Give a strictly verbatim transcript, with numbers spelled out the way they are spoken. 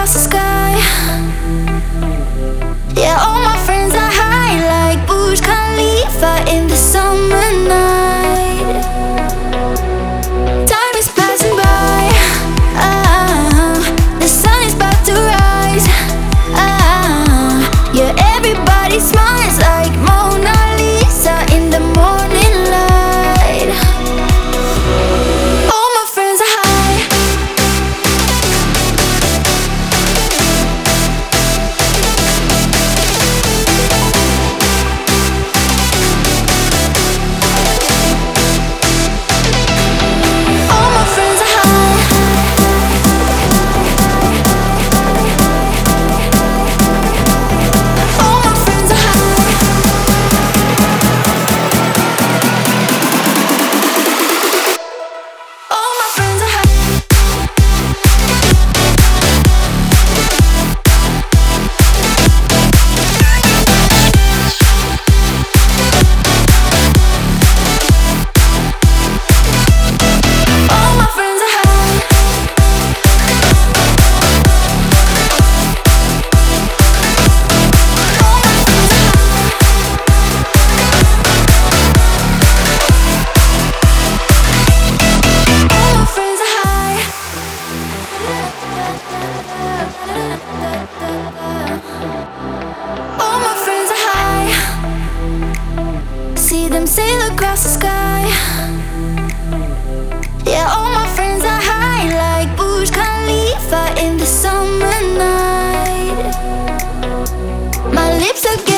across the sky. Yeah, all my friends are high like Burj Khalifa in the summer night. Time is passing by. Ah, the sun is about to rise. Ah, yeah, everybody smiles like Mona Lisa in the morning light. All my friends are high. All my friends are high. All my friends are high. All my friends are high. All my friends are high. All my friends are high. All my friends are high. All my friends are high. See them sail across the sky. Yeah, all my friends are high like Burj Khalifa in the summer night. My lips are